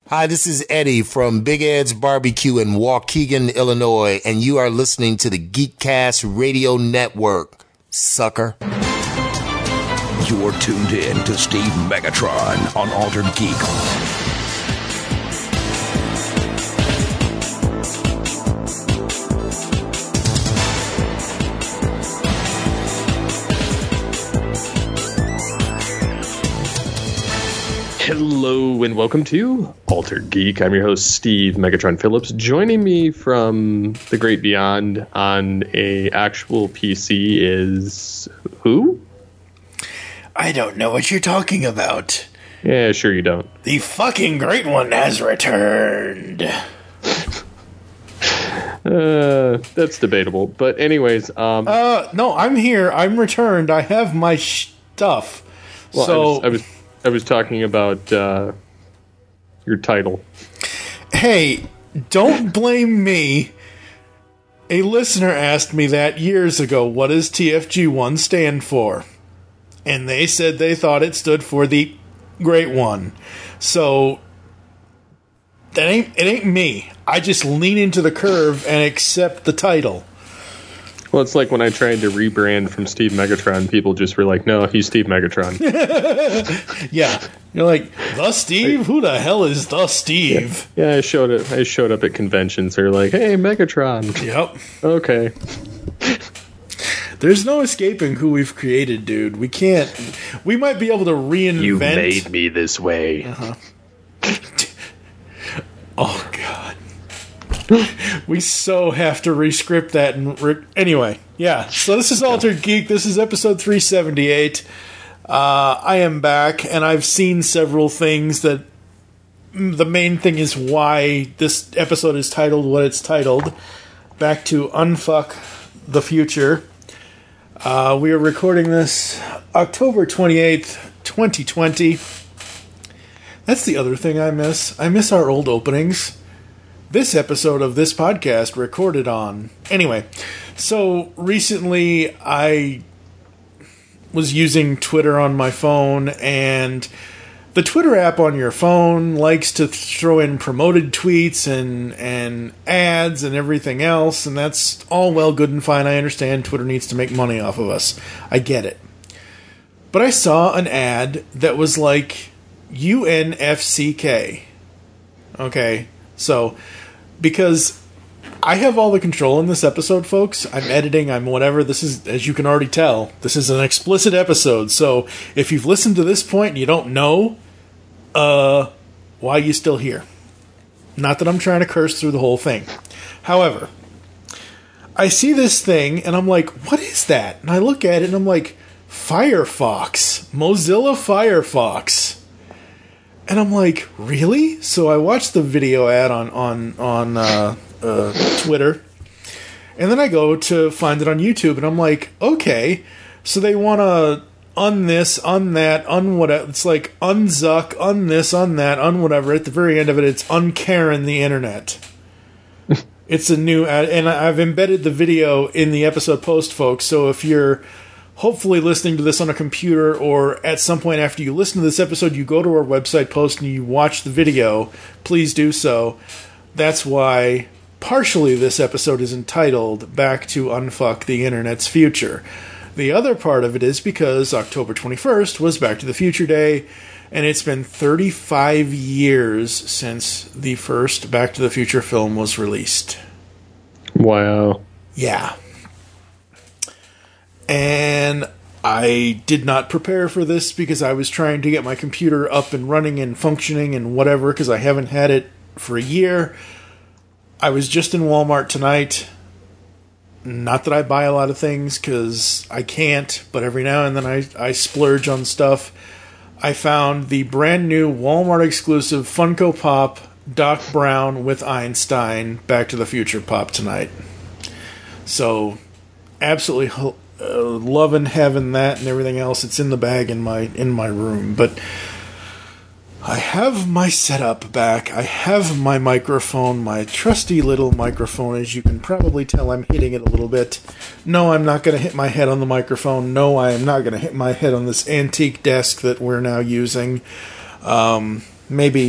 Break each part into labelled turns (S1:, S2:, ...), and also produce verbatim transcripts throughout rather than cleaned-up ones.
S1: Hi, this is Eddie from Big Ed's Barbecue in Waukegan, Illinois, and you are listening to the Geekcast Radio Network, sucker.
S2: You're tuned in to Steve Megatron on Altered Geek.
S3: Hello and welcome to Altered Geek. I'm your host, Steve Megatron Phillips. Joining me from the great beyond on a actual P C is who?
S4: I don't know what you're talking about.
S3: Yeah, sure you don't.
S4: The fucking great one has returned.
S3: Uh, that's debatable. But anyways, um,
S4: Uh, no, I'm here. I'm returned. I have my stuff.
S3: well,
S4: so
S3: I was, I was I was talking about uh, your title.
S4: Hey, don't blame me. A listener asked me that years ago, what does T F G one stand for? And they said they thought it stood for the Great One. So that ain't it ain't me. I just lean into the curve and accept the title.
S3: Well, it's like when I tried to rebrand from Steve Megatron, people just were like, no, he's Steve Megatron.
S4: Yeah. You're like, the Steve? Who the hell is the Steve?
S3: Yeah, I showed it. I showed up at conventions. They're like, hey, Megatron.
S4: Yep.
S3: Okay.
S4: There's no escaping who we've created, dude. We can't. We might be able to reinvent.
S3: You made me this way.
S4: Uh-huh. Oh, God. We so have to rescript that. And re- anyway, yeah. So this is Altered Geek. This is episode three seventy-eight. Uh, I am back, and I've seen several things that... The main thing is why this episode is titled what it's titled. Back to Unfuck the Future. Uh, we are recording this October twenty-eighth, twenty twenty. That's the other thing I miss. I miss our old openings. This episode of this podcast recorded on... Anyway, so recently I was using Twitter on my phone, and the Twitter app on your phone likes to throw in promoted tweets and, and ads and everything else, and that's all well, good, and fine. I understand Twitter needs to make money off of us. I get it. But I saw an ad that was like U N F C K. Okay, so... Because I have all the control in this episode, folks. I'm editing, I'm whatever. This is, as you can already tell, this is an explicit episode. So if you've listened to this point and you don't know, uh, why are you still here? Not that I'm trying to curse through the whole thing. However, I see this thing and I'm like, what is that? And I look at it and I'm like, Firefox. Mozilla Firefox. And I'm like, really? So I watched the video ad on on on uh, uh, Twitter, and then I go to find it on YouTube, and I'm like, okay. So they want to un this, un that, un whatever. It's like unzuck, un this, un that, un whatever. At the very end of it, it's unkaren the internet. It's a new ad, and I've embedded the video in the episode post, folks. So if you're hopefully listening to this on a computer, or at some point after you listen to this episode, you go to our website post and you watch the video, please do so. That's why partially this episode is entitled Back to Unfuck the Internet's Future. The other part of it is because October twenty-first was Back to the Future Day, and it's been thirty-five years since the first Back to the Future film was released.
S3: Wow.
S4: Yeah. And I did not prepare for this because I was trying to get my computer up and running and functioning and whatever, because I haven't had it for a year. I was just in Walmart tonight. Not that I buy a lot of things, because I can't, but every now and then I, I splurge on stuff. I found the brand new Walmart exclusive Funko Pop Doc Brown with Einstein Back to the Future Pop tonight. So, absolutely uh, loving having that and everything else. It's in the bag in my in my room, but I have my setup back. I have my microphone, my trusty little microphone. As you can probably tell, I'm hitting it a little bit. No, I'm not going to hit my head on the microphone. No, I am not going to hit my head on this antique desk that we're now using. Um, maybe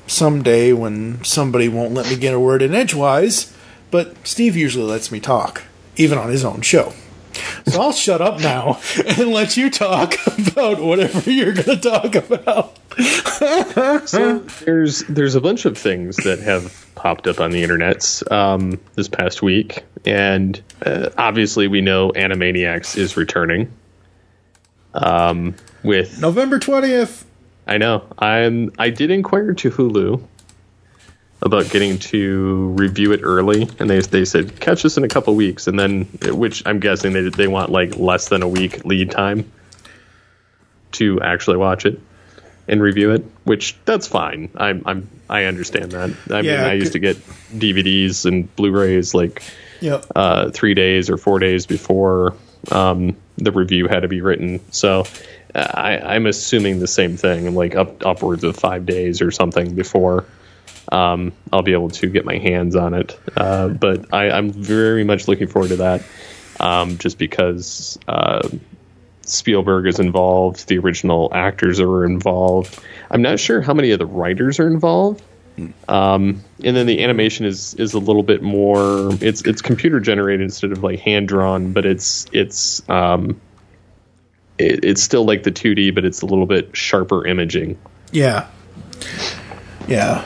S4: someday when somebody won't let me get a word in edgewise, but Steve usually lets me talk, even on his own show. So I'll shut up now and let you talk about whatever you're going to talk about.
S3: So there's there's a bunch of things that have popped up on the internet um, this past week, and uh, obviously we know Animaniacs is returning. Um, with
S4: November twentieth.
S3: I know. I'm. I did inquire to Hulu about getting to review it early, and they they said catch us in a couple weeks, and then which I'm guessing they they want like less than a week lead time to actually watch it and review it, which that's fine. I'm I'm I understand that. I
S4: Yeah,
S3: mean, I used to get D V Ds and Blu-rays like
S4: Yep.
S3: uh, three days or four days before um, the review had to be written. So uh, I, I'm assuming the same thing, like up upwards of five days or something before um, I'll be able to get my hands on it. Uh, but I, I'm very much looking forward to that, um, just because uh, Spielberg is involved, the original actors are involved. I'm not sure how many of the writers are involved. Um, and then the animation is, is a little bit more, it's, it's computer generated instead of like hand drawn, but it's, it's, um, it, it's still like the two D, but it's a little bit sharper imaging.
S4: Yeah. Yeah.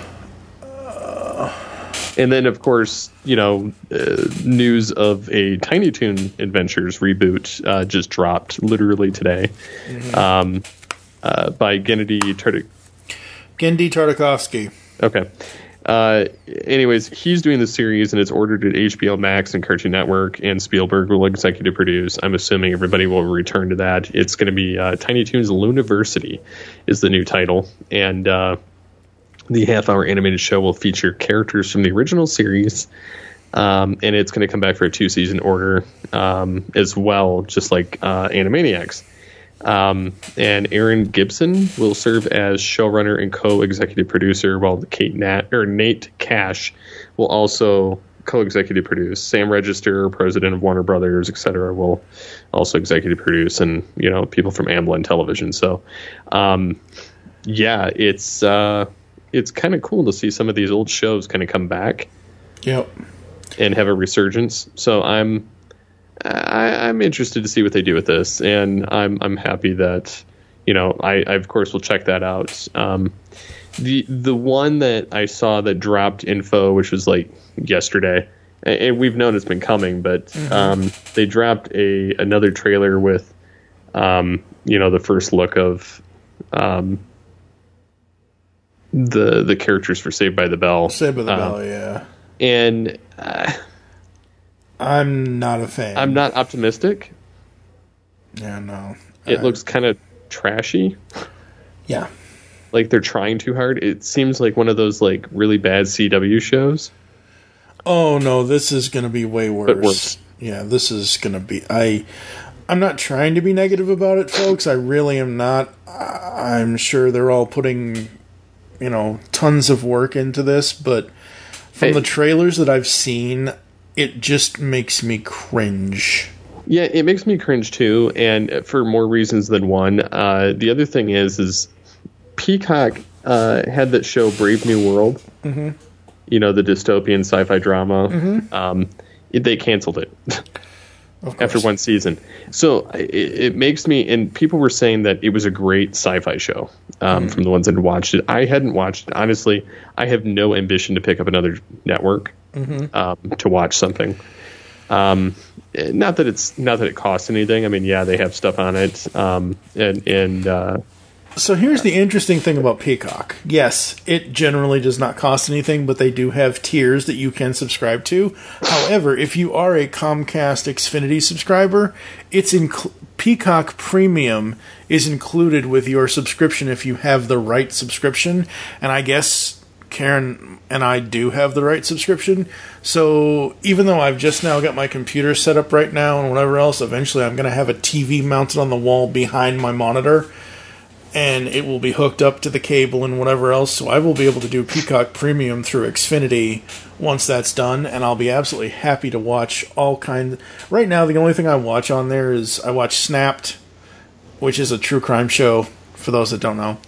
S3: And then of course, you know, uh, news of a Tiny Toon Adventures reboot, uh, just dropped literally today, mm-hmm. um, uh, by Genndy Tartak-
S4: Genndy Tartakovsky.
S3: Okay. Uh, anyways, he's doing the series, and it's ordered at H B O Max and Cartoon Network, and Spielberg will executive produce. I'm assuming everybody will return to that. It's going to be uh, Tiny Toons Looniversity is the new title, and uh, the half-hour animated show will feature characters from the original series, um, and it's going to come back for a two-season order um, as well, just like uh, Animaniacs. Um, and Aaron Gibson will serve as showrunner and co-executive producer, while Kate Nat or Nate Cash will also co-executive produce. Sam Register, president of Warner Brothers, et cetera, will also executive produce, and you know, people from Amblin Television. So, um, yeah, it's uh, it's kind of cool to see some of these old shows kind of come back,
S4: yep,
S3: and have a resurgence. So I'm. I, I'm interested to see what they do with this, and I'm I'm happy that, you know, I, I of course will check that out. Um, the the one that I saw that dropped info, which was like yesterday, and we've known it's been coming, but mm-hmm. um, they dropped a another trailer with, um, you know, the first look of um, the the characters for Saved by the Bell.
S4: Saved by the
S3: um,
S4: Bell, yeah.
S3: And uh,
S4: I'm not a fan.
S3: I'm not optimistic.
S4: Yeah, no.
S3: It
S4: I,
S3: looks kind of trashy.
S4: Yeah.
S3: Like they're trying too hard. It seems like one of those like really bad C W shows.
S4: Oh no, this is going to be way worse.
S3: But worse.
S4: Yeah, this is going to be. I. I'm not trying to be negative about it, folks. I really am not. I'm sure they're all putting, you know, tons of work into this, but from
S3: hey.
S4: the trailers that I've seen, it just makes me cringe.
S3: Yeah, it makes me cringe too, and for more reasons than one. Uh, the other thing is, is Peacock uh, had that show Brave New World.
S4: Mm-hmm.
S3: You know, the dystopian sci-fi drama.
S4: Mm-hmm.
S3: Um, it, they canceled it after one season. So it, it makes me, and people were saying that it was a great sci-fi show um, mm-hmm. from the ones that had watched it. I hadn't watched it. Honestly, I have no ambition to pick up another network mm-hmm. um, to watch something. Um, not that it's not that it costs anything. I mean, yeah, they have stuff on it. Um, and and uh,
S4: so here's the interesting thing about Peacock. Yes, it generally does not cost anything, but they do have tiers that you can subscribe to. However, if you are a Comcast Xfinity subscriber, it's in Peacock Premium is included with your subscription if you have the right subscription. And I guess Karen and I do have the right subscription. So even though I've just now got my computer set up right now and whatever else, eventually I'm going to have a T V mounted on the wall behind my monitor, and it will be hooked up to the cable and whatever else. So I will be able to do Peacock Premium through Xfinity once that's done, and I'll be absolutely happy to watch all kinds. Right now, the only thing I watch on there is I watch Snapped, which is a true crime show, for those that don't know.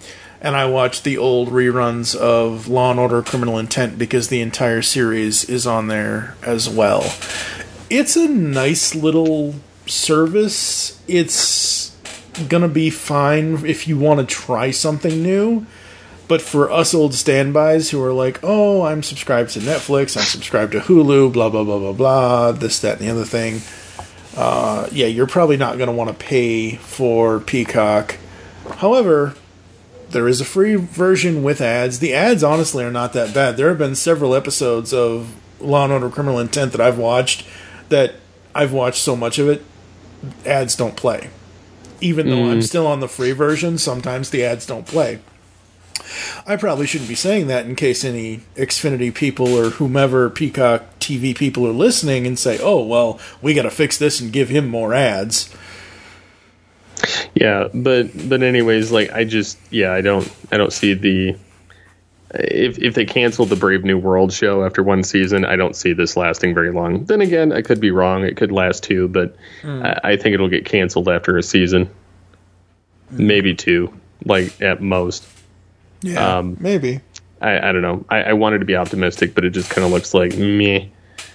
S4: and I watch the old reruns of Law and Order: Criminal Intent because the entire series is on there as well. It's a nice little service. It's gonna be fine if you want to try something new. But for us old standbys who are like, oh, I'm subscribed to Netflix, I'm subscribed to Hulu, blah, blah, blah, blah, blah, this, that, and the other thing, uh, yeah, you're probably not going to want to pay for Peacock. However, there is a free version with ads. The ads, honestly, are not that bad. There have been several episodes of Law and Order: Criminal Intent that I've watched that I've watched so much of it, ads don't play. Even though mm. I'm still on the free version, sometimes the ads don't play. I probably shouldn't be saying that in case any Xfinity people or whomever Peacock T V people are listening and say, oh, well, we got to fix this and give him more ads.
S3: Yeah, but but anyways, like I just yeah, I don't I don't see the if if they canceled the Brave New World show after one season, I don't see this lasting very long. Then again, I could be wrong. It could last two, but mm. I, I think it'll get canceled after a season. Mm. Maybe two, like at most.
S4: Yeah, um, maybe.
S3: I, I don't know. I, I wanted to be optimistic, but it just kind of looks like meh.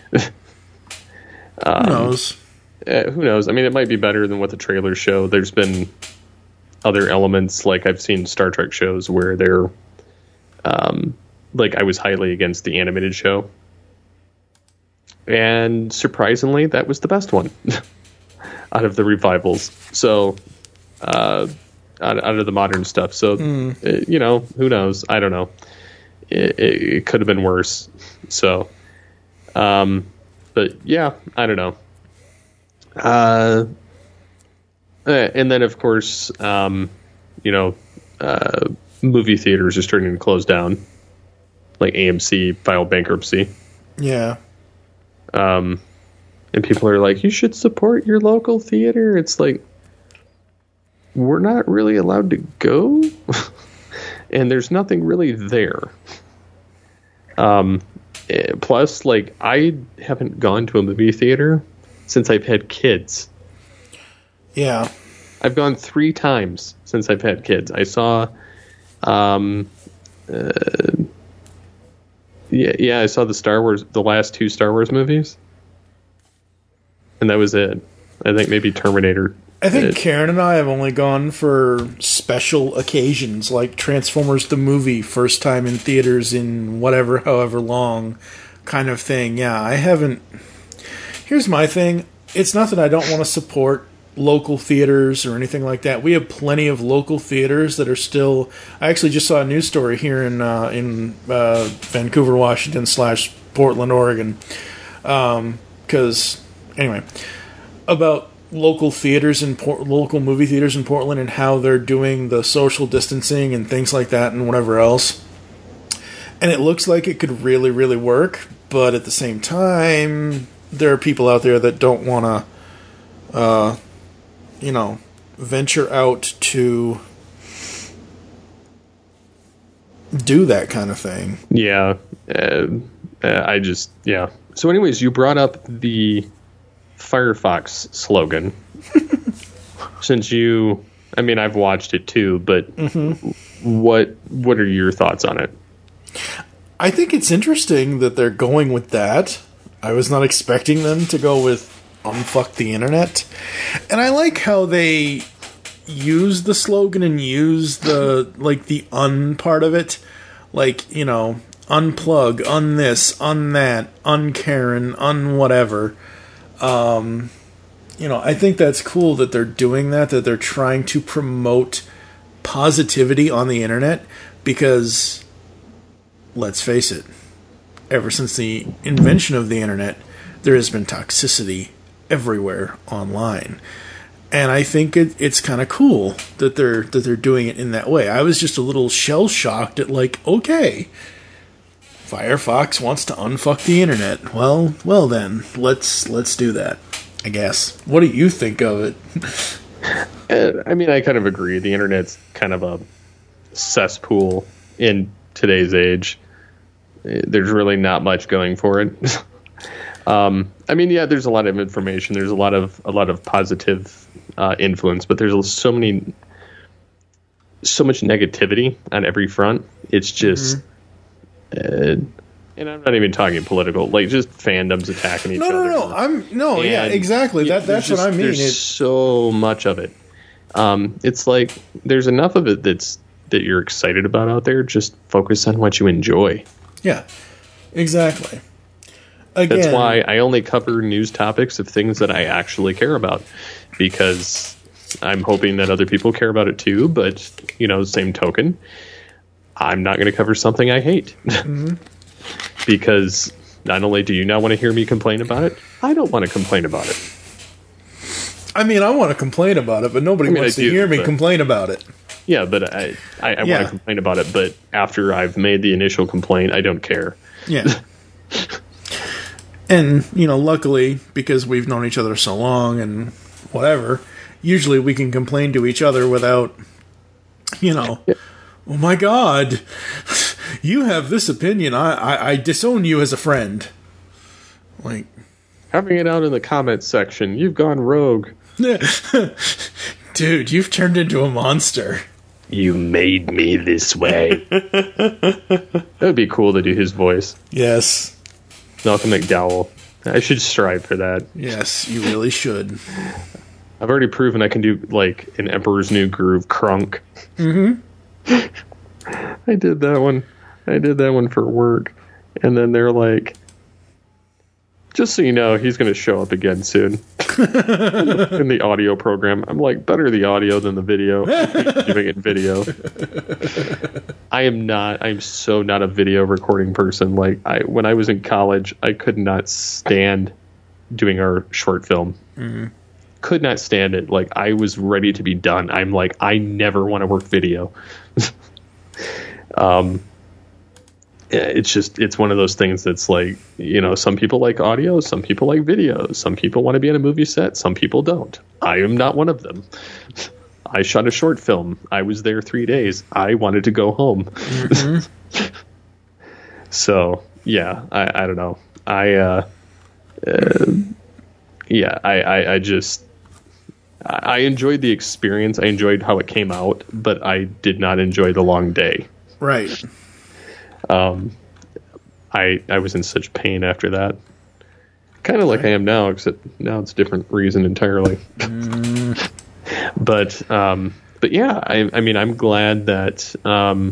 S4: um, who knows?
S3: Uh, who knows? I mean, it might be better than what the trailers show. There's been other elements, like I've seen Star Trek shows where they're, um, like I was highly against the animated show. And surprisingly, that was the best one out of the revivals. So, uh... Out, out of the modern stuff. So, mm. uh, you know, who knows? I don't know. It, it, it could have been worse. So, um, but yeah, I don't know. Uh, and then, of course, um, you know, uh, movie theaters are starting to close down. Like A M C filed bankruptcy.
S4: Yeah.
S3: Um, and people are like, you should support your local theater. It's like, we're not really allowed to go, and there's nothing really there. Um, plus, like, I haven't gone to a movie theater since I've had kids.
S4: Yeah.
S3: I've gone three times since I've had kids. I saw, um, uh, yeah, yeah, I saw the Star Wars, the last two Star Wars movies, and that was it. I think maybe Terminator.
S4: I think Karen and I have only gone for special occasions, like Transformers the movie, first time in theaters in whatever, however long, kind of thing. Yeah, I haven't. Here's my thing. It's not that I don't want to support local theaters or anything like that. We have plenty of local theaters that are still. I actually just saw a news story here in uh, in uh, Vancouver, Washington slash Portland, Oregon. Because um, anyway, about local theaters and Port- local movie theaters in Portland and how they're doing the social distancing and things like that and whatever else. And it looks like it could really, really work, but at the same time, there are people out there that don't want to, uh, you know, venture out to do that kind of thing.
S3: Yeah, uh, uh, I just yeah. So, anyways, you brought up the Firefox slogan. Since you, I mean, I've watched it too, but mm-hmm. what what are your thoughts on it?
S4: I think it's interesting that they're going with that. I was not expecting them to go with unfuck the internet. And I like how they use the slogan and use the, like, the un part of it. Like, you know, unplug, un this, un that, un Karen, un whatever. Um, you know, I think that's cool that they're doing that, that they're trying to promote positivity on the internet, because, let's face it, ever since the invention of the internet, there has been toxicity everywhere online. And I think it, it's kind of cool that they're that they're doing it in that way. I was just a little shell-shocked at, like, okay, Firefox wants to unfuck the internet. Well, well then, let's let's do that, I guess. What do you think of it?
S3: uh, I mean, I kind of agree. The internet's kind of a cesspool in today's age. There's really not much going for it. um, I mean, yeah, there's a lot of information. There's a lot of a lot of positive uh, influence, but there's so many so much negativity on every front. It's just, mm-hmm. uh, and I'm not even talking political, like just fandoms attacking each
S4: no,
S3: other.
S4: No, no, no. I'm no,
S3: and
S4: yeah, exactly. That that's
S3: just,
S4: what I mean.
S3: There's
S4: it's
S3: so much of it. Um, it's like there's enough of it that's that you're excited about out there. Just focus on what you enjoy.
S4: Yeah, exactly. Again,
S3: that's why I only cover news topics of things that I actually care about, because I'm hoping that other people care about it too. But, you know, same token, I'm not going to cover something I hate. Mm-hmm. Because not only do you not want to hear me complain about it, I don't want to complain about it.
S4: I mean, I want to complain about it, but nobody I mean, wants I to do, hear me complain about it.
S3: Yeah, but I, I, I yeah. want to complain about it. But after I've made the initial complaint, I don't care.
S4: Yeah. And, you know, luckily, because we've known each other so long and whatever, usually we can complain to each other without, you know, yeah. oh my God, you have this opinion. I, I, I disown you as a friend. Like,
S3: having it out in the comments section, you've gone rogue.
S4: Dude, you've turned into a monster.
S3: You made me this way. That would be cool to do his voice.
S4: Yes.
S3: Malcolm McDowell. I should strive for that.
S4: Yes, you really should.
S3: I've already proven I can do, like, an Emperor's New Groove crunk.
S4: Mm-hmm.
S3: I did that one. I did that one for work. And then they're like, just so you know, he's going to show up again soon in the audio program. I'm like, better the audio than the video. I'm giving it video. I am not. I'm so not a video recording person. Like, I when I was in college, I could not stand doing our short film.
S4: Mm-hmm.
S3: Could not stand it. Like, I was ready to be done. I'm like, I never want to work video. um. It's just, it's one of those things that's like, you know, some people like audio, some people like video, some people want to be on a movie set, some people don't. I am not one of them. I shot a short film. I was there three days. I wanted to go home. Mm-hmm. So, yeah, I, I don't know. I, uh, uh yeah, I, I, I just, I enjoyed the experience. I enjoyed how it came out, but I did not enjoy the long day.
S4: Right.
S3: Um, I I was in such pain after that, kind of like I am now, except now it's a different reason entirely.
S4: Mm.
S3: but um, but yeah, I I mean I'm glad that um,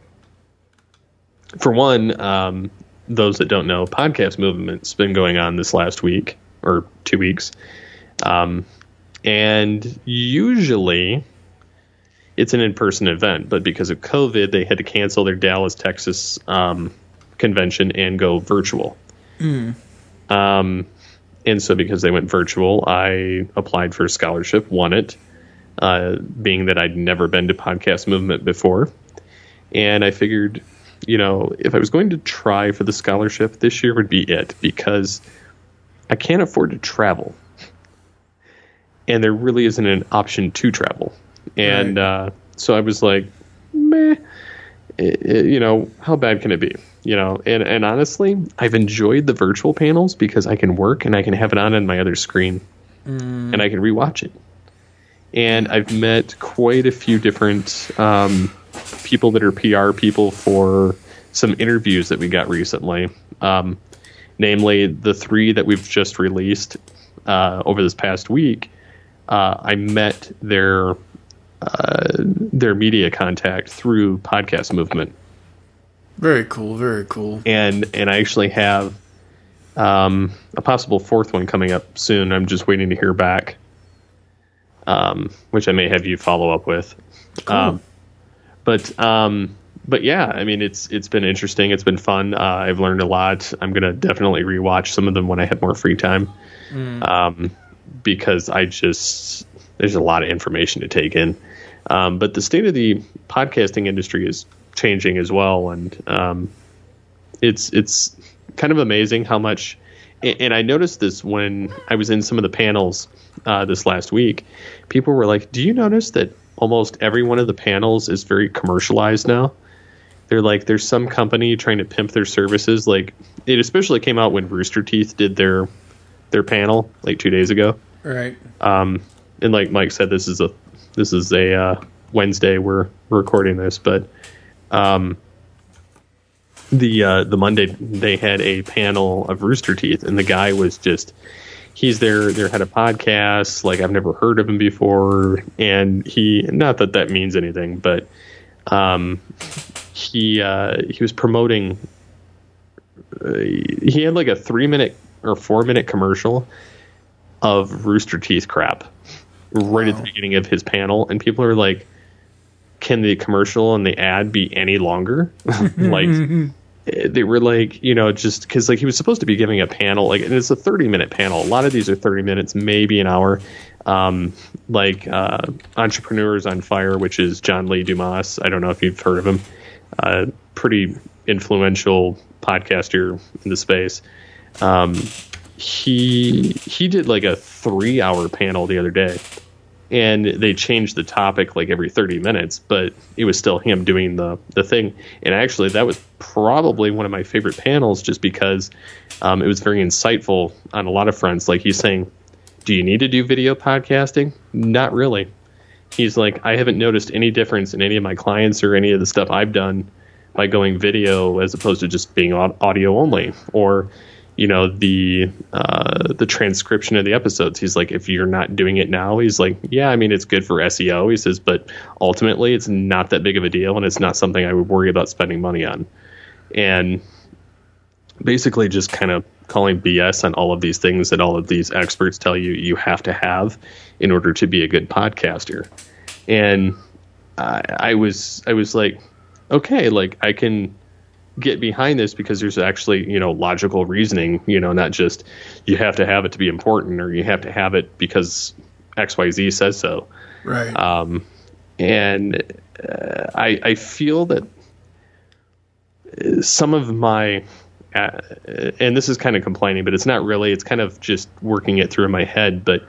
S3: for one, um, those that don't know, podcast movement's been going on this last week or two weeks, um, and usually it's an in-person event, but because of COVID, they had to cancel their Dallas, Texas um, convention and go virtual.
S4: Mm.
S3: Um, and so because they went virtual, I applied for a scholarship, won it, uh, being that I'd never been to Podcast Movement before. And I figured, you know, if I was going to try for the scholarship, this year would be it, because I can't afford to travel. And there really isn't an option to travel. And right. uh, so I was like, meh, it, it, you know, how bad can it be? You know, and, and honestly, I've enjoyed the virtual panels because I can work and I can have it on on my other screen
S4: mm.
S3: and I can rewatch it. And I've met quite a few different um, people that are P R people for some interviews that we got recently. Um, namely, the three that we've just released uh, over this past week. Uh, I met their uh, their media contact through Podcast Movement.
S4: Very cool, very cool.
S3: And and I actually have um, a possible fourth one coming up soon. I'm just waiting to hear back, um, which I may have you follow up with.
S4: Cool.
S3: Um, but um, but yeah, I mean, it's it's been interesting. It's been fun. Uh, I've learned a lot. I'm gonna definitely rewatch some of them when I have more free time,
S4: mm.
S3: um, because I just there's a lot of information to take in. Um, but the state of the podcasting industry is changing as well, and um, it's it's kind of amazing how much. And I noticed this when I was in some of the panels uh, this last week. People were like, "Do you notice that almost every one of the panels is very commercialized now?" They're like, "There's some company trying to pimp their services." Like, it especially came out when Rooster Teeth did their their panel like two days ago.
S4: Right.
S3: Um, and like Mike said, this is a this is a uh, Wednesday we're recording this, but um, the uh, the Monday they had a panel of Rooster Teeth, and the guy was just he's their their head of podcasts. Like, I've never heard of him before, and he not that that means anything, but um, he uh, he was promoting. Uh, he had like a three minute or four minute commercial of Rooster Teeth crap right wow. at the beginning of his panel, and people are like, can the commercial and the ad be any longer? Like, they were like, you know, just because like he was supposed to be giving a panel, like, and it's a thirty minute panel. A lot of these are thirty minutes, maybe an hour. Um, like uh, Entrepreneurs on Fire, which is John Lee Dumas. I don't know if you've heard of him. Uh, pretty influential podcaster in the space. Um, he he did like a three hour panel the other day, and they changed the topic like every thirty minutes, but it was still him doing the, the thing. And actually, that was probably one of my favorite panels, just because um, it was very insightful on a lot of fronts. Like, he's saying, do you need to do video podcasting? Not really. He's like, I haven't noticed any difference in any of my clients or any of the stuff I've done by going video as opposed to just being audio only, or, you know, the uh, the transcription of the episodes. He's like, if you're not doing it now, he's like, yeah, I mean, it's good for S E O. He says, but ultimately it's not that big of a deal, and it's not something I would worry about spending money on. And basically just kind of calling B S on all of these things that all of these experts tell you you have to have in order to be a good podcaster. And I, I was I was like, okay, like, I can get behind this because there's actually, you know, logical reasoning, you know, not just you have to have it to be important, or you have to have it because X Y Z says so.
S4: Right.
S3: Um, and uh, I, I feel that some of my, uh, and this is kind of complaining, but it's not really, it's kind of just working it through in my head. But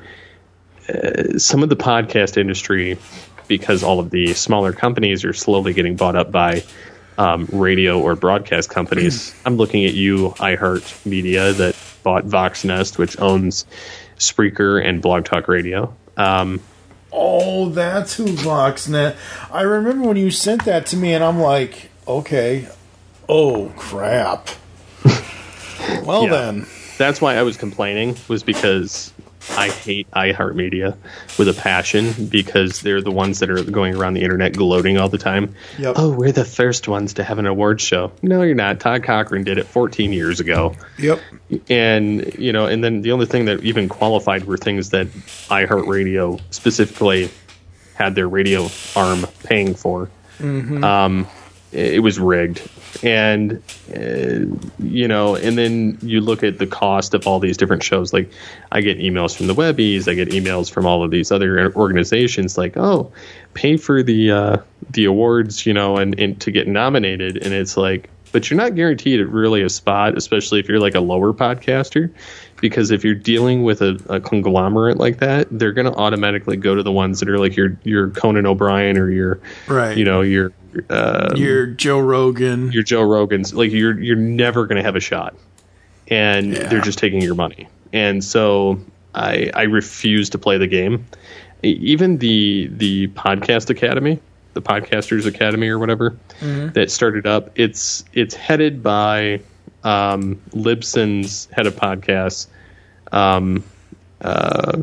S3: uh, some of the podcast industry, because all of the smaller companies are slowly getting bought up by um, radio or broadcast companies. I'm looking at you, iHeartMedia, that bought Voxnest, which owns Spreaker and Blog Talk Radio. Um,
S4: oh, that's who Voxnest. I remember when you sent that to me, and I'm like, okay, oh crap. Well, yeah. Then
S3: that's why I was complaining, was because I hate iHeartMedia with a passion, because they're the ones that are going around the internet gloating all the time.
S4: Yep.
S3: Oh, we're the first ones to have an award show. No, you're not. Todd Cochran did it fourteen years ago.
S4: Yep.
S3: And, you know, and then the only thing that even qualified were things that iHeartRadio specifically had their radio arm paying for.
S4: Mm-hmm.
S3: Um, it was rigged. And, uh, you know, and then you look at the cost of all these different shows. Like, I get emails from the Webbies, I get emails from all of these other organizations like, oh, pay for the uh, the awards, you know, and, and to get nominated. And it's like, but you're not guaranteed really a spot, especially if you're like a lower podcaster, because if you're dealing with a, a conglomerate like that, they're going to automatically go to the ones that are like your your Conan O'Brien or your,
S4: right.
S3: you know, your um,
S4: your Joe Rogan,
S3: your Joe Rogans. Like, you're you're never going to have a shot, and
S4: yeah.
S3: they're just taking your money. And so I I refuse to play the game. Even the the Podcast Academy, the Podcasters Academy or whatever,
S4: mm-hmm.
S3: that started up, it's it's headed by um, Libsyn's head of podcasts. Um, uh,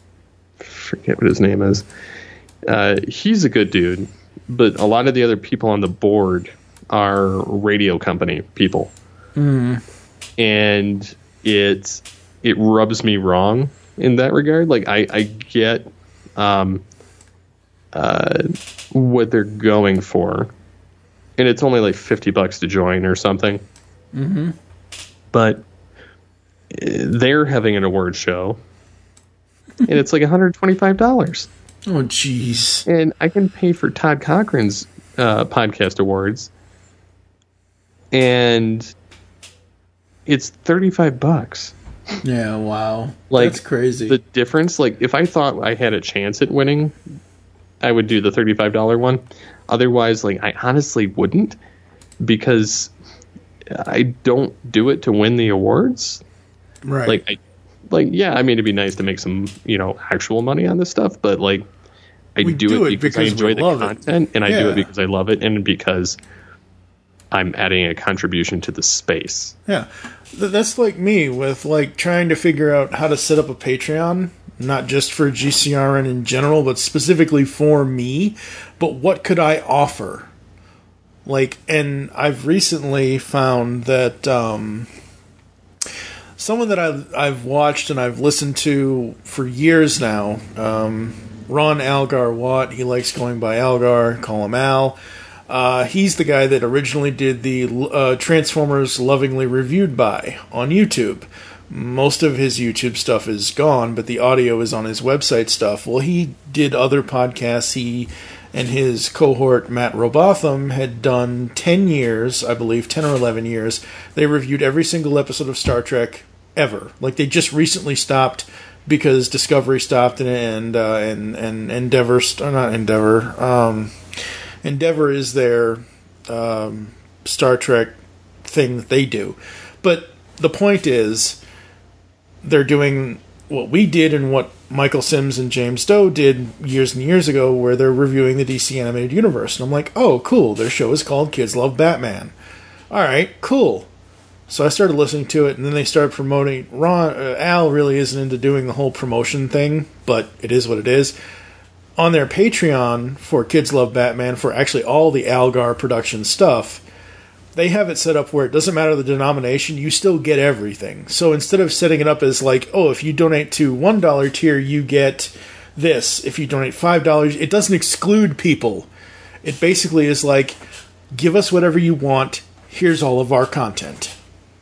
S3: forget what his name is. Uh, he's a good dude, but a lot of the other people on the board are radio company people,
S4: mm.
S3: and it it rubs me wrong in that regard. Like, I I get um uh what they're going for, and it's only like fifty bucks to join or something.
S4: Mm-hmm.
S3: But they're having an award show, and it's like one hundred twenty-five dollars.
S4: Oh, jeez.
S3: And I can pay for Todd Cochran's uh, podcast awards, and it's thirty-five bucks.
S4: Yeah, wow.
S3: Like,
S4: that's crazy.
S3: The difference, like, if I thought I had a chance at winning, I would do the thirty-five dollars one. Otherwise, like, I honestly wouldn't, because I don't do it to win the awards.
S4: Right.
S3: Like, I, like, yeah, I mean, it'd be nice to make some, you know, actual money on this stuff, but, like, I
S4: we
S3: do,
S4: do
S3: it
S4: it
S3: because,
S4: because
S3: I enjoy
S4: we
S3: the
S4: love
S3: content,
S4: it.
S3: and I
S4: Yeah.
S3: do it because I love it, and because I'm adding a contribution to the space.
S4: Yeah, Th- that's like me with like trying to figure out how to set up a Patreon, not just for G C R N in general, but specifically for me. But what could I offer? Like, and I've recently found that um, someone that I've, I've watched and I've listened to for years now, um, Ron Algar Watt, he likes going by Algar, call him Al. Uh, he's the guy that originally did the uh, Transformers Lovingly Reviewed By on YouTube. Most of his YouTube stuff is gone, but the audio is on his website stuff. Well, he did other podcasts. He and his cohort, Matt Robotham, had done ten years, I believe, ten or eleven years. They reviewed every single episode of Star Trek ever. Like, they just recently stopped because Discovery stopped and and uh, and, and Endeavor, st- not Endeavor, um... Endeavor is their um, Star Trek thing that they do. But the point is, they're doing what we did and what Michael Sims and James Stowe did years and years ago, where they're reviewing the D C Animated Universe. And I'm like, oh, cool, their show is called Kids Love Batman. All right, cool. So I started listening to it, and then they started promoting. Ron, uh, Al really isn't into doing the whole promotion thing, but it is what it is. On their Patreon for Kids Love Batman, for actually all the Algar production stuff, they have it set up where it doesn't matter the denomination, you still get everything. So instead of setting it up as like, oh, if you donate to one dollar tier, you get this. If you donate five dollars, it doesn't exclude people. It basically is like, give us whatever you want, here's all of our content.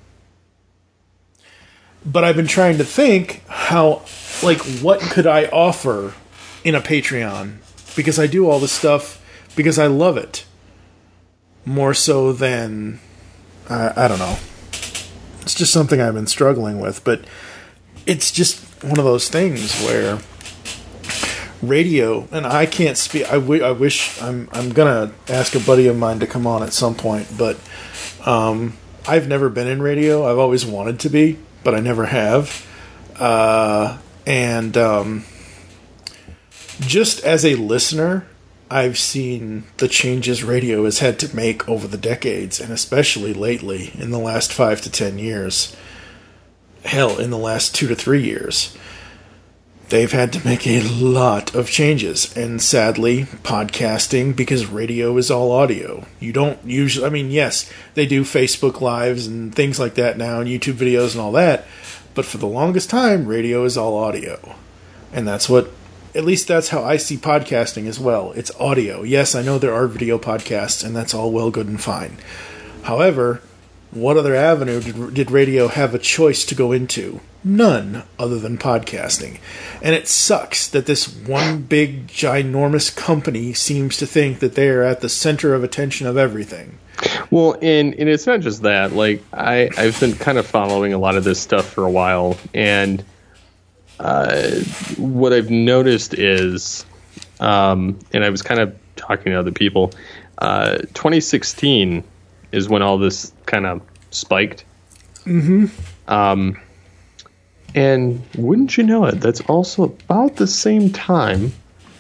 S4: But I've been trying to think how, like, what could I offer in a Patreon, because I do all this stuff because I love it more so than I, I don't know. It's just something I've been struggling with, but it's just one of those things where radio, and I can't speak. I, w- I wish I'm I'm gonna ask a buddy of mine to come on at some point, but um, I've never been in radio. I've always wanted to be, but I never have, uh, and. Um, Just as a listener, I've seen the changes radio has had to make over the decades, and especially lately, in the last five to ten years. Hell, in the last two to three years. They've had to make a lot of changes, and sadly, podcasting, because radio is all audio. You don't usually, I mean, yes, they do Facebook Lives and things like that now, and YouTube videos and all that, but for the longest time, radio is all audio. And that's what At least that's how I see podcasting as well. It's audio. Yes, I know there are video podcasts, and that's all well, good, and fine. However, what other avenue did, did radio have a choice to go into? None other than podcasting. And it sucks that this one big, ginormous company seems to think that they are at the center of attention of everything.
S3: Well, and, and it's not just that. Like, I, I've been kind of following a lot of this stuff for a while, and Uh, what I've noticed is, um, and I was kind of talking to other people, uh, twenty sixteen is when all this kind of spiked.
S4: Mm-hmm.
S3: Um, and wouldn't you know it, that's also about the same time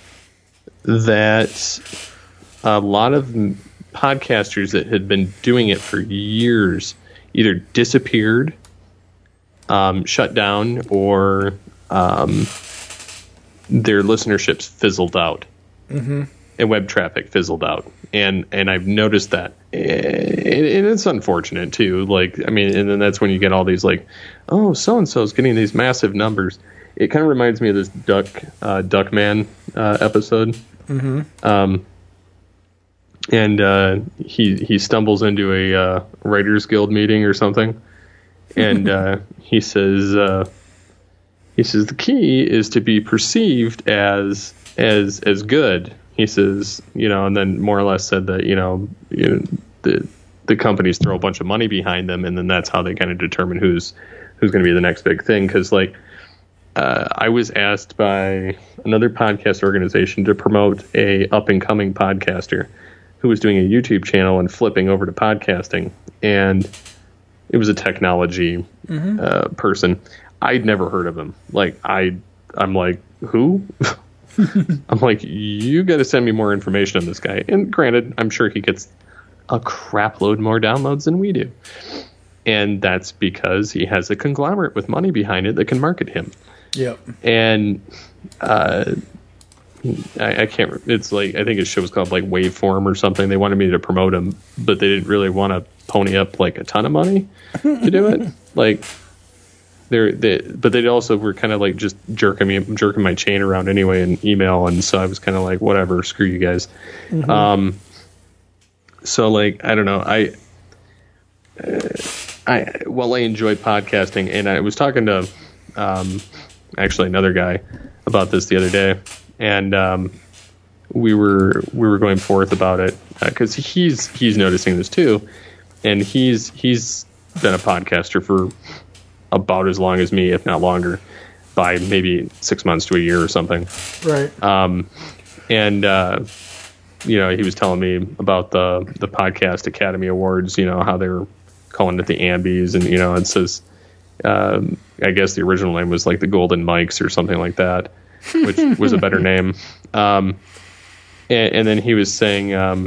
S3: that a lot of podcasters that had been doing it for years either disappeared, um, shut down, or Um, their listenerships fizzled out,
S4: mm-hmm.
S3: and web traffic fizzled out, and and I've noticed that, and, and it's unfortunate too. Like, I mean, and then that's when you get all these like, oh, so and so is getting these massive numbers. It kind of reminds me of this Duck uh, Duckman uh, episode,
S4: mm-hmm.
S3: um, and uh, he he stumbles into a uh, Writers Guild meeting or something, and uh, he says. Uh, He says the key is to be perceived as as as good. He says, you know, and then more or less said that, you know, you know the the companies throw a bunch of money behind them, and then that's how they kind of determine who's who's going to be the next big thing. Because, like, uh, I was asked by another podcast organization to promote a up and coming podcaster who was doing a YouTube channel and flipping over to podcasting, and it was a technology mm-hmm. uh, person. I'd never heard of him. Like, I, I'm like, who? I'm like, you got to send me more information on this guy. And granted, I'm sure he gets a crap load more downloads than we do. And that's because he has a conglomerate with money behind it that can market him.
S4: Yep.
S3: And uh, I, I can't, it's like, I think his show was called like Waveform or something. They wanted me to promote him, but they didn't really want to pony up like a ton of money to do it. Like, they're, they, but they also were kind of like just jerking me, jerking my chain around anyway in email. And so I was kind of like, whatever, screw you guys. Mm-hmm. Um, so like, I don't know. I, uh, I, well, I enjoy podcasting, and I was talking to, um, actually another guy about this the other day, and, um, we were, we were going forth about it, uh, cause he's, he's noticing this too. And he's, he's been a podcaster for about as long as me, if not longer, by maybe six months to a year or something.
S4: Right.
S3: Um, and, uh, you know, he was telling me about the, the Podcast Academy Awards, you know, how they were calling it the Ambies, and, you know, it says, um, I guess the original name was like the Golden Mics or something like that, which was a better name. Um, and, and then he was saying, um,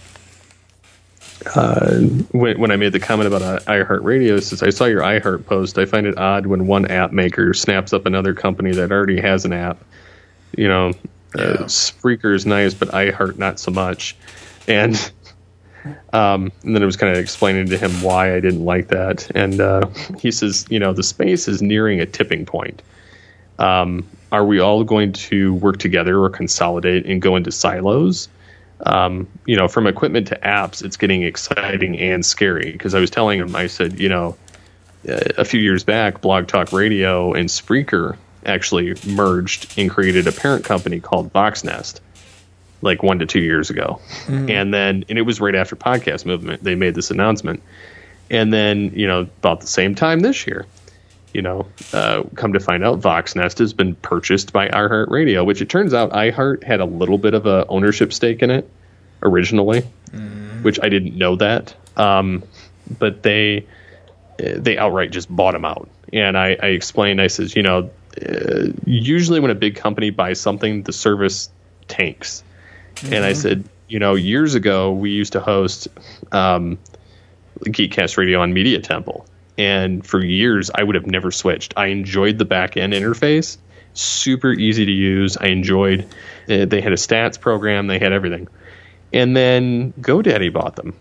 S3: Uh, when, when I made the comment about uh, iHeartRadio, says, I saw your iHeart post. I find it odd when one app maker snaps up another company that already has an app. You know, yeah. uh, Spreaker is nice, but iHeart not so much. And um, and then I was kind of explaining to him why I didn't like that. And uh, he says, you know, the space is nearing a tipping point. Um, are we all going to work together or consolidate and go into silos? Um, you know, from equipment to apps, it's getting exciting and scary, because I was telling him, I said, you know, a few years back, Blog Talk Radio and Spreaker actually merged and created a parent company called Voxnest, like one to two years ago. Mm. And then, and it was right after Podcast Movement, they made this announcement. And then, you know, about the same time this year, you know, uh, come to find out, Voxnest has been purchased by iHeartRadio, which it turns out iHeart had a little bit of a ownership stake in it originally, mm. which I didn't know that. Um, but they they outright just bought them out. And I, I explained, I says, you know, uh, usually when a big company buys something, the service tanks. Mm-hmm. And I said, you know, years ago, we used to host um, Geekcast Radio on Media Temple. And for years, I would have never switched. I enjoyed the back end interface, super easy to use. I enjoyed, uh, they had a stats program, they had everything. And then GoDaddy bought them.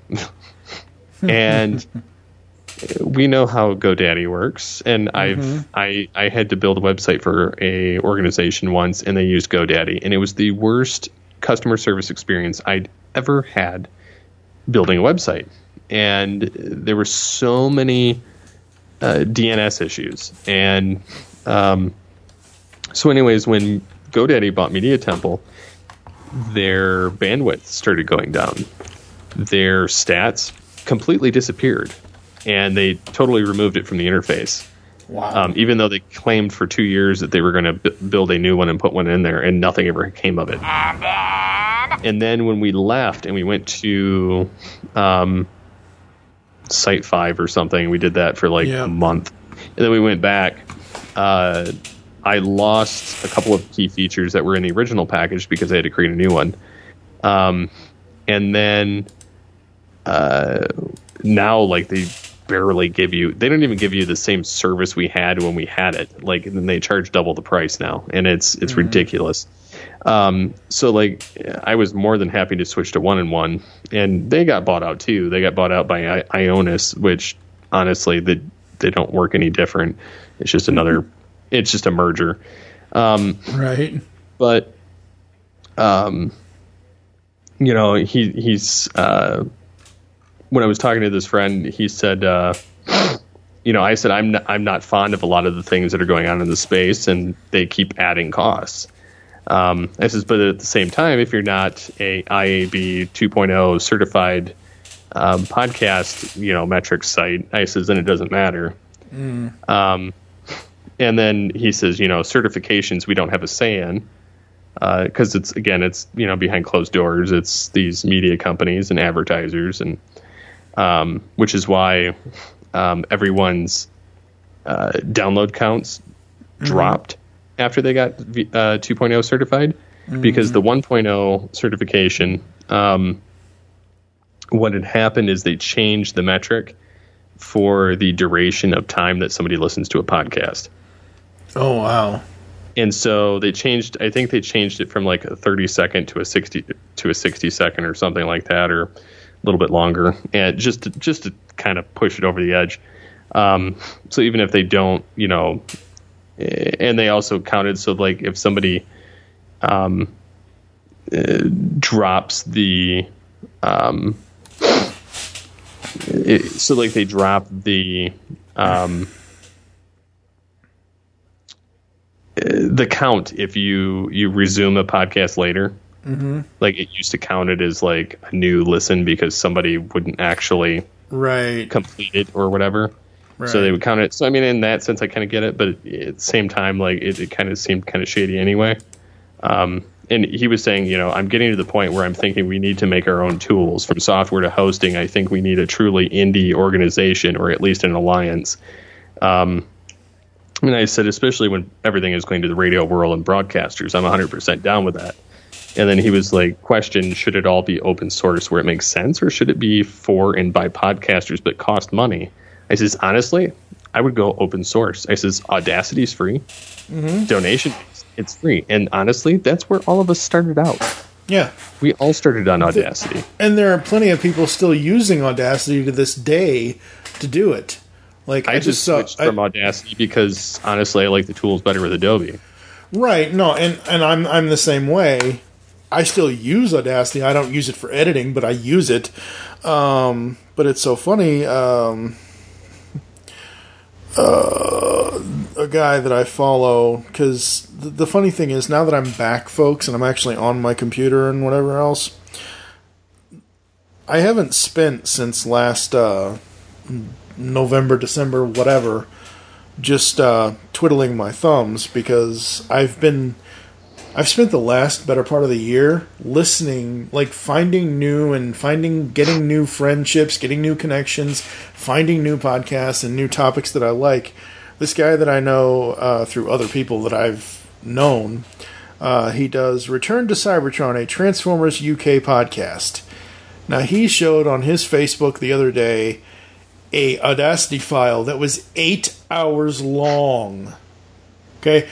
S3: And we know how GoDaddy works. And mm-hmm. I've, I, I had to build a website for a organization once, and they used GoDaddy. And it was the worst customer service experience I'd ever had building a website. And there were so many Uh, D N S issues. And um, so anyways, when GoDaddy bought Media Temple, their bandwidth started going down. Their stats completely disappeared, and they totally removed it from the interface. Wow. Um, even though they claimed for two years that they were going to b- build a new one and put one in there, and nothing ever came of it. And then when we left and we went to um, Site five or something, we did that for like yeah. a month, and then we went back. Uh, I lost a couple of key features that were in the original package because I had to create a new one. Um, and then uh, now, like, they barely give you, they don't even give you the same service we had when we had it. Like, and then they charge double the price now, and it's it's mm-hmm. ridiculous. Um, so like, I was more than happy to switch to one and one, and they got bought out too. They got bought out by I- Ionis, which honestly, they, they don't work any different. It's just another, it's just a merger. Um,
S4: right.
S3: But, um, you know, he, he's, uh, when I was talking to this friend, he said, uh, you know, I said, I'm not, I'm not fond of a lot of the things that are going on in the space, and they keep adding costs. Um, I says, but at the same time, if you're not a I A B two point oh certified um, podcast, you know, metrics site, I says, then it doesn't matter. Mm. Um, and then he says, you know, certifications we don't have a say in, because uh, it's, again, it's, you know, behind closed doors. It's these media companies and advertisers, and um, which is why um, everyone's uh, download counts mm-hmm. dropped after they got uh, two point oh certified, mm-hmm. because the one point oh certification, um, what had happened is they changed the metric for the duration of time that somebody listens to a podcast.
S4: Oh, wow.
S3: And so they changed, I think they changed it from like a thirty second to a sixty to a sixty second or something like that, or a little bit longer. And just to, just to kind of push it over the edge. Um, so even if they don't, you know, and they also counted. So like if somebody, um, uh, drops the, um, it, so like they drop the, um, the count if you you resume a podcast later. Mm-hmm. Like it used to count it as like a new listen because somebody wouldn't actually
S4: right
S3: complete it or whatever. Right. So they would count it. So I mean, in that sense, I kind of get it, but at the same time, like it, it kind of seemed kind of shady anyway. Um, and he was saying, you know, I'm getting to the point where I'm thinking we need to make our own tools from software to hosting. I think we need a truly indie organization or at least an alliance. Um, And I said, especially when everything is going to the radio world and broadcasters, I'm one hundred percent down with that. And then he was like, question, should it all be open source where it makes sense, or should it be for and by podcasters but cost money? I says, honestly, I would go open source. I says, Audacity's free. Mm-hmm. Donation, it's free. And honestly, that's where all of us started out.
S4: Yeah.
S3: We all started on Audacity.
S4: And there are plenty of people still using Audacity to this day to do it. Like
S3: I, I just
S4: saw,
S3: switched I, from Audacity because honestly, I like the tools better with Adobe.
S4: Right. No, and, and I'm I'm the same way. I still use Audacity. I don't use it for editing, but I use it. Um, but it's so funny. Um, uh, a guy that I follow, because the, the funny thing is, now that I'm back, folks, and I'm actually on my computer and whatever else, I haven't spent since last uh, November, December, whatever, just uh, twiddling my thumbs, because I've been... I've spent the last better part of the year listening, like finding new and finding, getting new friendships, getting new connections, finding new podcasts and new topics that I like. This guy that I know uh, through other people that I've known, uh, he does Return to Cybertron, a Transformers U K podcast. Now, he showed on his Facebook the other day a Audacity file that was eight hours long. Okay?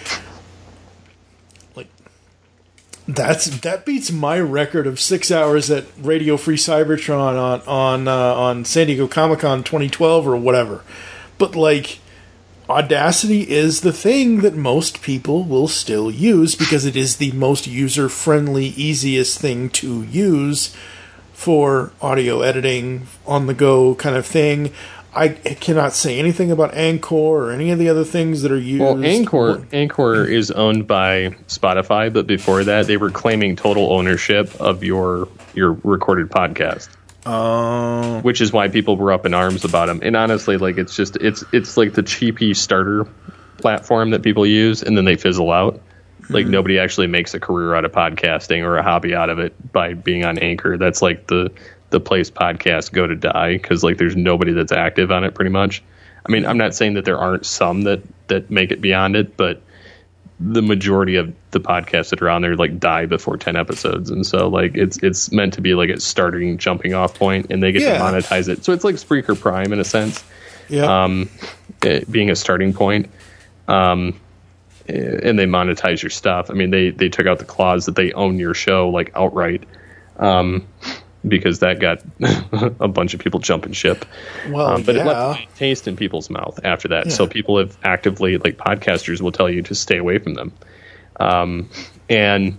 S4: That's that beats my record of six hours at Radio Free Cybertron on on uh, on San Diego Comic-Con twenty twelve or whatever. But like, Audacity is the thing that most people will still use because it is the most user-friendly, easiest thing to use for audio editing, on the go kind of thing. I cannot say anything about Anchor or any of the other things that are used.
S3: Well, Anchor Anchor is owned by Spotify, but before that, they were claiming total ownership of your your recorded podcast.
S4: Oh, uh,
S3: which is why people were up in arms about them. And honestly, like it's just it's it's like the cheapy starter platform that people use, and then they fizzle out. Like mm-hmm. Nobody actually makes a career out of podcasting or a hobby out of it by being on Anchor. That's like the the place podcasts go to die, because like there's nobody that's active on it pretty much. I mean, I'm not saying that there aren't some that, that make it beyond it, but the majority of the podcasts that are on there like die before ten episodes. And so like it's it's meant to be like a starting jumping off point, and they get yeah. to monetize it. So it's like Spreaker Prime in a sense,
S4: yeah.
S3: um, it being a starting point. Um, and they monetize your stuff. I mean, they, they took out the clause that they own your show like outright. Um, because that got a bunch of people jumping ship.
S4: Well,
S3: um, but
S4: yeah.
S3: it left a taste in people's mouth after that. Yeah. So people have actively, like podcasters will tell you to stay away from them. Um, and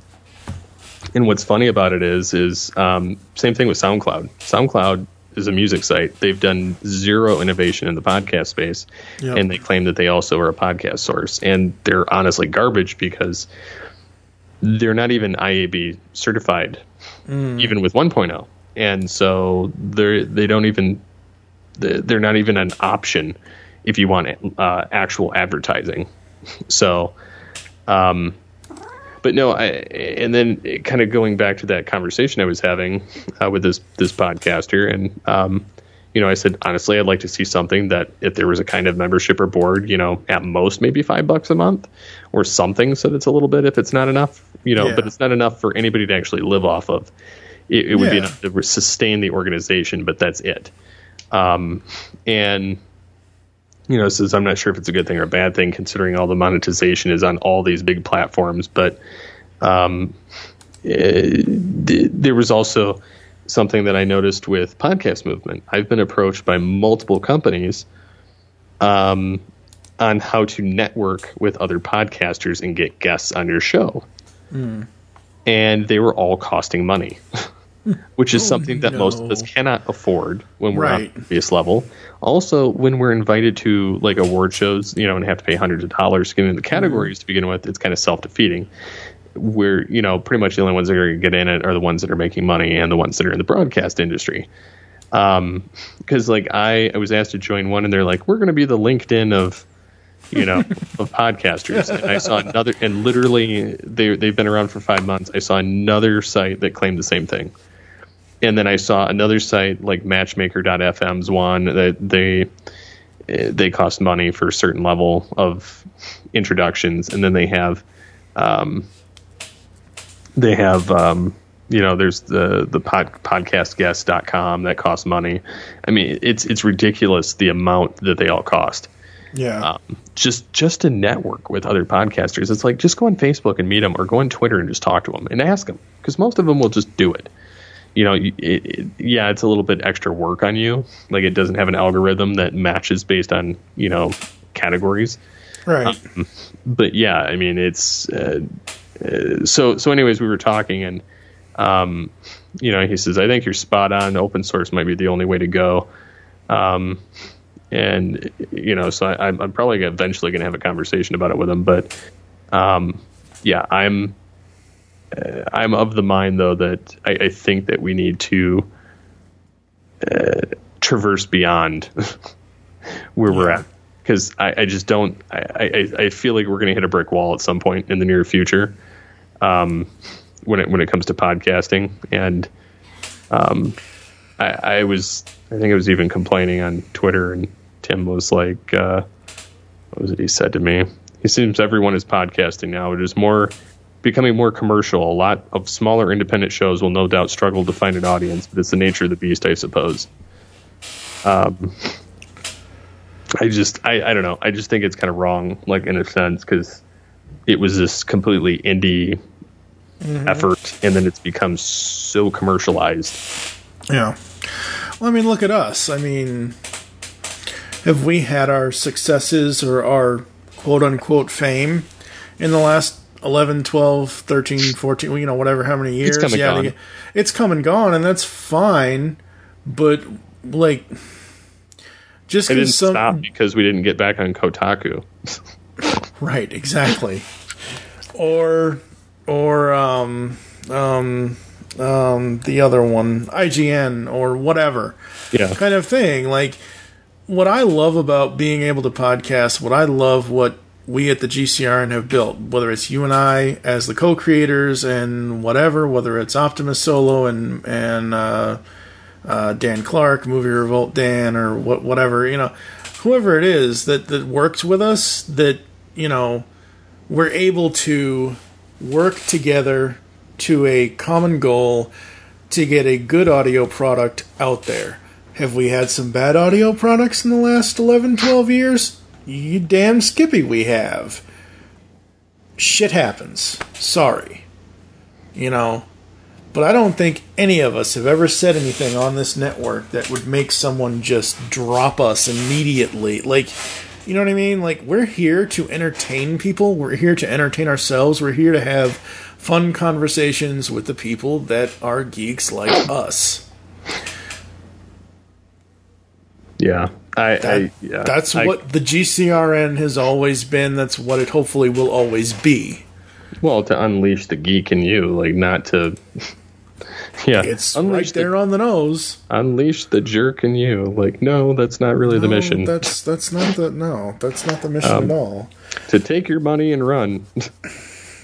S3: and what's funny about it is, is um, same thing with SoundCloud. SoundCloud is a music site. They've done zero innovation in the podcast space. Yep. And they claim that they also are a podcast source. And they're honestly garbage, because they're not even I A B certified, mm. even with one point oh. And so they're, they don't even, they're not even an option if you want uh, actual advertising. So, um, but no, I, and then kind of going back to that conversation I was having uh, with this, this podcaster, and um, you know, I said, honestly, I'd like to see something that if there was a kind of membership or board, you know, at most maybe five bucks a month or something, so that's a little bit if it's not enough, you know,
S4: Yeah.
S3: but it's not enough for anybody to actually live off of. It, it would be
S4: Yeah.
S3: enough to sustain the organization, but that's it. Um, and, you know, says, I'm not sure if it's a good thing or a bad thing, considering all the monetization is on all these big platforms. But um, it, there was also something that I noticed with Podcast Movement. I've been approached by multiple companies um, on how to network with other podcasters and get guests on your show. Mm. And they were all costing money, which is
S4: Oh,
S3: something that
S4: no.
S3: most of us cannot afford when we're
S4: Right.
S3: on the previous level. Also, when we're invited to like award shows, you know, and have to pay hundreds of dollars to get into the categories to begin with, it's kind of self-defeating. We're, you know, pretty much the only ones that are going to get in it are the ones that are making money and the ones that are in the broadcast industry. Um, because like I, I was asked to join one, and they're like, we're going to be the LinkedIn of, you know, of podcasters. And I saw another, and literally they they've been around for five months. I saw another site that claimed the same thing. And then I saw another site like matchmaker dot f m's one that they they cost money for a certain level of introductions, and then they have um, they have um, you know, there's the the pod, podcast guest dot com that costs money. I mean, it's it's ridiculous the amount that they all cost.
S4: Yeah.
S3: Um, just just to network with other podcasters. It's like, just go on Facebook and meet them, or go on Twitter and just talk to them and ask them, because most of them will just do it. You know, it, it, yeah, it's a little bit extra work on you. Like, it doesn't have an algorithm that matches based on, you know, categories.
S4: Right.
S3: Um, but yeah, I mean, it's uh, uh, so. So, anyways, we were talking, and um, you know, he says, "I think you're spot on. Open source might be the only way to go." Um, and you know, so I, I'm probably eventually going to have a conversation about it with him. But um, yeah, I'm. Uh, I'm of the mind, though, that I, I think that we need to uh, traverse beyond where
S4: Yeah.
S3: we're at, because I, I just don't. I, I, I feel like we're going to hit a brick wall at some point in the near future um, when it when it comes to podcasting. And um, I, I was, I think I was even complaining on Twitter, and Tim was like, uh, "What was it he said to me?" He seems everyone is podcasting now. It is more. Becoming more commercial. A lot of smaller independent shows will no doubt struggle to find an audience, but it's the nature of the beast, I suppose. Um, I just, I, I don't know. I just think it's kind of wrong, like, in a sense, because it was this completely indie mm-hmm. effort, and then it's become so commercialized.
S4: Yeah. Well, I mean, look at us. I mean, have we had our successes or our quote-unquote fame in the last eleven, twelve, thirteen, fourteen, you know, whatever, how many years?
S3: It's come and
S4: yeah,
S3: gone.
S4: the, it's come and gone, and that's fine. But, like, just
S3: It didn't
S4: because some.
S3: stop because we didn't get back on Kotaku.
S4: Right, exactly. Or, or, um, um, um, the other one, I G N, or whatever.
S3: Yeah.
S4: Kind of thing. Like, what I love about being able to podcast, what I love what we at the G C R N have built, whether it's you and I as the co-creators and whatever, whether it's Optimus Solo and and uh, uh, Dan Clark, Movie Revolt Dan, or what, whatever, you know, whoever it is that, that works with us, that, you know, we're able to work together to a common goal to get a good audio product out there. Have we had some bad audio products in the last eleven, twelve years? You damn skippy we have. Shit happens. Sorry. You know, but I don't think any of us have ever said anything on this network that would make someone just drop us immediately. Like, you know what I mean? Like, we're here to entertain people. We're here to entertain ourselves. We're here to have fun conversations with the people that are geeks like us.
S3: Yeah. I,
S4: That,
S3: I yeah.
S4: that's
S3: I,
S4: what the G C R N has always been. That's what it hopefully will always be.
S3: Well, to unleash the geek in you, like, not to. Yeah,
S4: It's
S3: unleash
S4: right there
S3: the,
S4: on the nose.
S3: Unleash the jerk in you. Like, no, that's not really the
S4: No,
S3: mission.
S4: That's that's not the no. That's not the mission
S3: Um,
S4: at all.
S3: To take your money and run.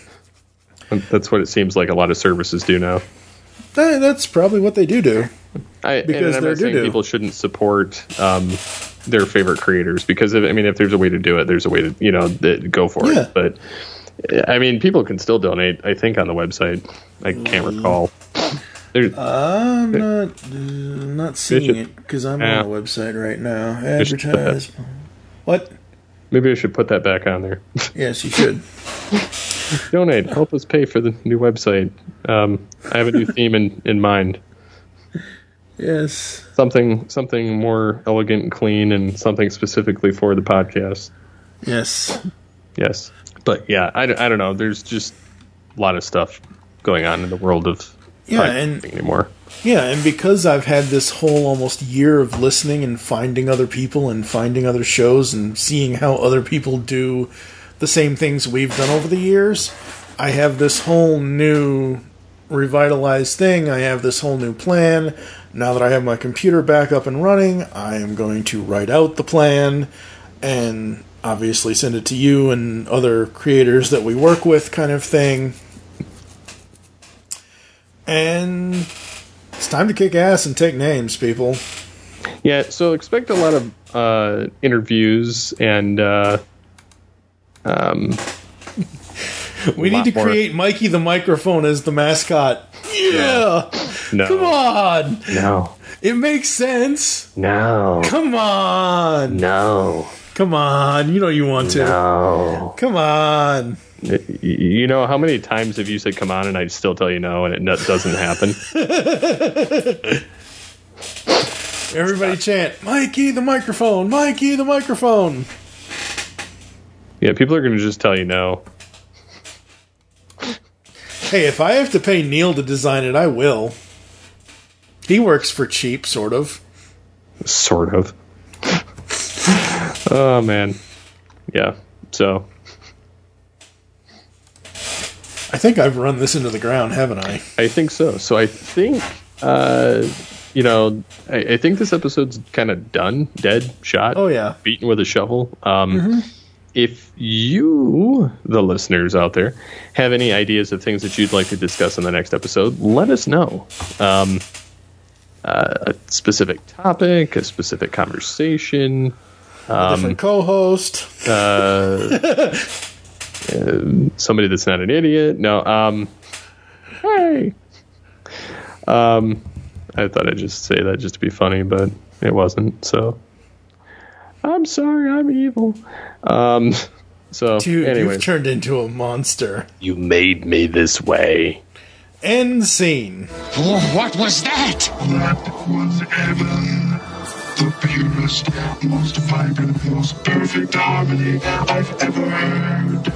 S3: That's what it seems like a lot of services do now.
S4: That, that's probably what they do do.
S3: I,
S4: because
S3: and I'm
S4: they're
S3: not saying
S4: doo-doo.
S3: people shouldn't support um, their favorite creators because if, I mean if there's a way to do it, there's a way to you know th- go for
S4: Yeah.
S3: it. But I mean people can still donate. I think on the website. I can't
S4: Mm.
S3: recall. There's,
S4: I'm not uh, not seeing
S3: should-
S4: it because I'm
S3: Yeah.
S4: on the website right now.
S3: should put that-
S4: Advertise. What?
S3: maybe I should put that back on there.
S4: Yes, you should.
S3: Donate. Help us pay for the new website. Um, I have a new theme in, in mind.
S4: Yes.
S3: Something something more elegant and clean and something specifically for the podcast.
S4: Yes.
S3: Yes. But yeah, I, I don't know. There's just a lot of stuff going on in the world of
S4: Yeah,
S3: podcasting
S4: and-
S3: anymore.
S4: Yeah, and because I've had this whole almost year of listening and finding other people and finding other shows and seeing how other people do the same things we've done over the years, I have this whole new revitalized thing. I have this whole new plan. Now that I have my computer back up and running, I am going to write out the plan and obviously send it to you and other creators that we work with, kind of thing. And it's time to kick ass and take names, people.
S3: Yeah, so expect a lot of uh, interviews and uh, um,
S4: We need
S3: lot
S4: to
S3: more.
S4: create Mikey the Microphone as the mascot. Yeah!
S3: no,
S4: Come on!
S3: no,
S4: It makes sense.
S3: no,
S4: Come on!
S3: no,
S4: Come on. You know you want to.
S3: no.
S4: Come on.
S3: Y- You know how many times have you said "come on" and I still tell you no, and it no- doesn't happen?
S4: Everybody chant, Mikey the Microphone! Mikey the Microphone!
S3: Yeah, people are going to just tell you no.
S4: Hey, if I have to pay Neil to design it, I will. He works for cheap, sort of.
S3: Sort of. Oh man, yeah. So
S4: I think I've run this into the ground, haven't I?
S3: I think so. So I think, uh, you know, I, I think this episode's kind of done, dead, shot.
S4: Oh, yeah.
S3: Beaten with a shovel. Um, If you, the listeners out there, have any ideas of things that you'd like to discuss in the next episode, let us know. Um, uh, a specific topic, a specific conversation. Um,
S4: Different co-host.
S3: uh, uh, somebody that's not an idiot. No. Um, hey. Um, I thought I'd just say that just to be funny, but it wasn't. So I'm sorry, I'm evil. Um, so
S4: Dude,
S3: anyway,
S4: you've turned into a monster.
S3: you made me this way.
S4: End scene.
S5: Oh, what was that?
S6: That was heaven. The purest, most vibrant, most perfect harmony I've ever heard.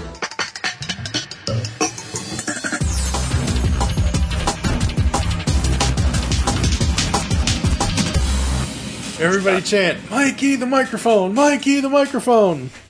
S4: Everybody chant, Mikey the Microphone! Mikey the Microphone!